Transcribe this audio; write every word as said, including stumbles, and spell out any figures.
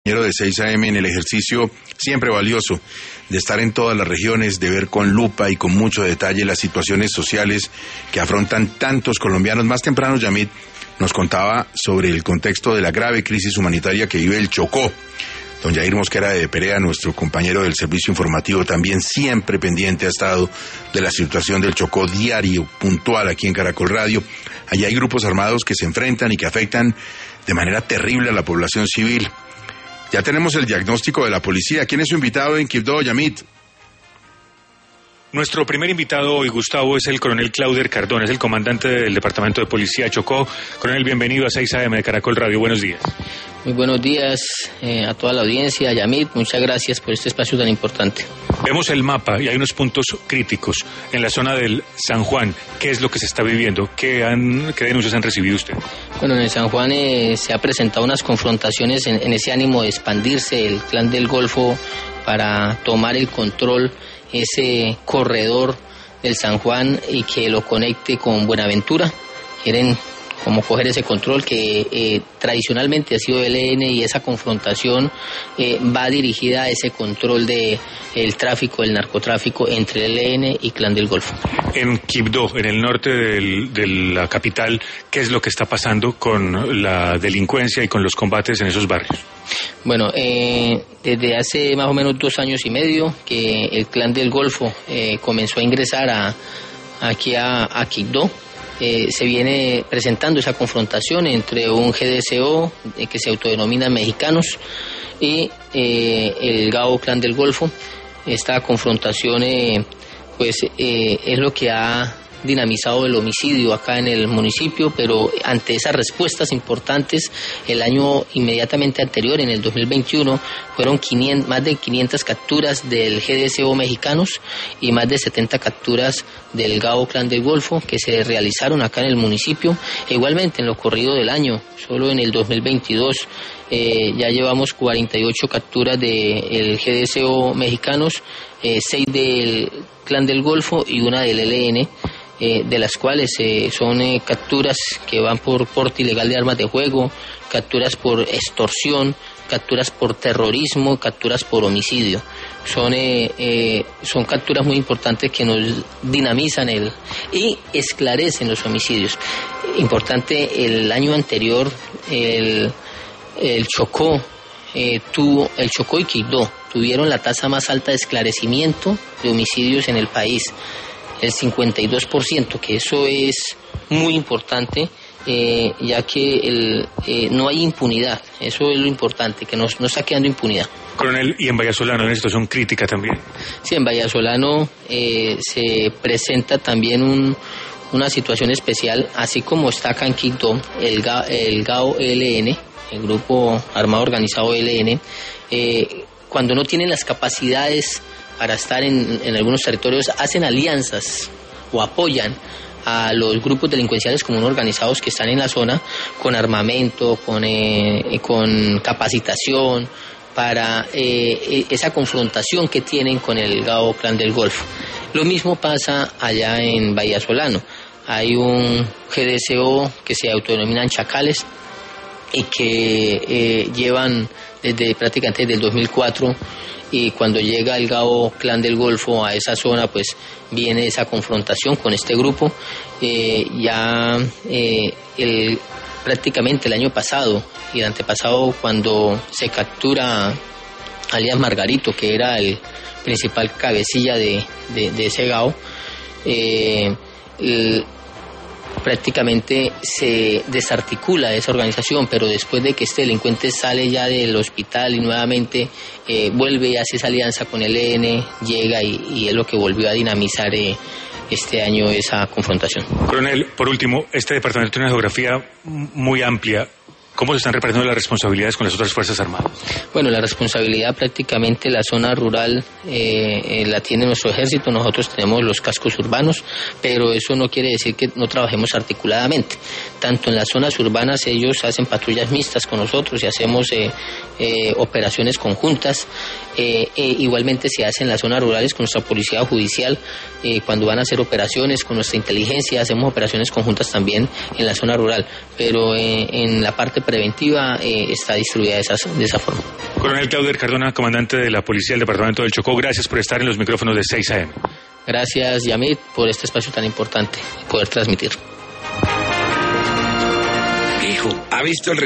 De seis a eme en el ejercicio siempre valioso de estar en todas las regiones, de ver con lupa y con mucho detalle las situaciones sociales que afrontan tantos colombianos. Más temprano, Yamit nos contaba sobre el contexto de la grave crisis humanitaria que vive el Chocó. Don Yair Mosquera de Perea, nuestro compañero del servicio informativo, también siempre pendiente ha estado de la situación del Chocó, diario, puntual aquí en Caracol Radio. Allá hay grupos armados que se enfrentan y que afectan de manera terrible a la población civil. Ya tenemos el diagnóstico de la policía. ¿Quién es su invitado en Quibdó, Yamit? Nuestro primer invitado hoy, Gustavo, es el coronel Clauder Cardona, es el comandante del Departamento de Policía Chocó. Coronel, bienvenido a seis a eme de Caracol Radio. Buenos días. Muy buenos días eh, a toda la audiencia, Yamit. Muchas gracias por este espacio tan importante. Vemos el mapa y hay unos puntos críticos en la zona del San Juan. ¿Qué es lo que se está viviendo? ¿Qué, han, qué denuncias han recibido usted? Bueno, en el San Juan eh, se ha presentado unas confrontaciones en, en ese ánimo de expandirse el Clan del Golfo para tomar el control, ese corredor del San Juan y que lo conecte con Buenaventura. Quieren como coger ese control que eh, tradicionalmente ha sido el E L N, y esa confrontación eh, va dirigida a ese control de el tráfico, el narcotráfico entre el E L N y Clan del Golfo. En Quibdó, en el norte del, de la capital, ¿qué es lo que está pasando con la delincuencia y con los combates en esos barrios? Bueno, eh, desde hace más o menos dos años y medio que el Clan del Golfo eh, comenzó a ingresar a, aquí a, a Quibdó. Eh, se viene presentando esa confrontación entre un G D C O eh, que se autodenomina Mexicanos y eh, el Gao Clan del Golfo. Esta confrontación eh, pues eh, es lo que ha dinamizado el homicidio acá en el municipio, pero ante esas respuestas importantes, el año inmediatamente anterior, en el dos mil veintiuno, fueron quinientas, más de quinientas capturas del G D C O Mexicanos y más de setenta capturas del Gao Clan del Golfo que se realizaron acá en el municipio. E igualmente en lo corrido del año, solo en el dos mil veintidós, eh, ya llevamos cuarenta y ocho capturas del G D C O Mexicanos, eh, seis del Clan del Golfo y una del E L N. Eh, de las cuales eh, son eh, capturas que van por porte ilegal de armas de juego, capturas por extorsión, capturas por terrorismo, capturas por homicidio. Son eh, eh, son capturas muy importantes que nos dinamizan el y esclarecen los homicidios. Importante, el año anterior el, el Chocó eh, tuvo el Chocó y Quibdó tuvieron la tasa más alta de esclarecimiento de homicidios en el país, el cincuenta y dos por ciento, que eso es muy importante, eh, ya que el, eh, no hay impunidad. Eso es lo importante, que no, no está quedando impunidad. Coronel, y en Vallasolano, en una situación crítica también. Sí, en Vallasolano eh, se presenta también un, una situación especial, así como está acá en Quibdó, el, Ga, el Gao E L N, el Grupo Armado Organizado E L N, eh, cuando no tienen las capacidades para estar en, en algunos territorios, hacen alianzas o apoyan a los grupos delincuenciales común organizados que están en la zona con armamento, con, eh, con capacitación para eh, esa confrontación que tienen con el Gao Clan del Golfo. Lo mismo pasa allá en Vallasolano. Hay un G D C O que se autodenominan Chacales y que eh, llevan desde prácticamente desde el dos mil cuatro, y cuando llega el Gao Clan del Golfo a esa zona, pues viene esa confrontación con este grupo. Eh, ya eh, el, prácticamente el año pasado y el antepasado, cuando se captura alias Margarito, que era el principal cabecilla de, de, de ese Gao, eh, el, prácticamente se desarticula esa organización, pero después de que este delincuente sale ya del hospital y nuevamente eh, vuelve y hace esa alianza con el E L N, llega y, y es lo que volvió a dinamizar eh, este año esa confrontación. Coronel, por último, este departamento tiene una geografía muy amplia. ¿Cómo se están repartiendo las responsabilidades con las otras Fuerzas Armadas? Bueno, la responsabilidad prácticamente la zona rural eh, eh, la tiene nuestro ejército. Nosotros tenemos los cascos urbanos, pero eso no quiere decir que no trabajemos articuladamente. tanto en las zonas urbanas ellos hacen patrullas mixtas con nosotros y hacemos eh, eh, operaciones conjuntas. Eh, eh, igualmente se hace en las zonas rurales con nuestra policía judicial, eh, cuando van a hacer operaciones con nuestra inteligencia, hacemos operaciones conjuntas también en la zona rural, pero eh, en la parte preventiva eh, está distribuida de, esas, de esa forma. Coronel Clauder Cardona, comandante de la Policía del Departamento del Chocó, gracias por estar en los micrófonos de seis A M. Gracias, Yamit, por este espacio tan importante y poder transmitir. Hijo, ¿ha visto el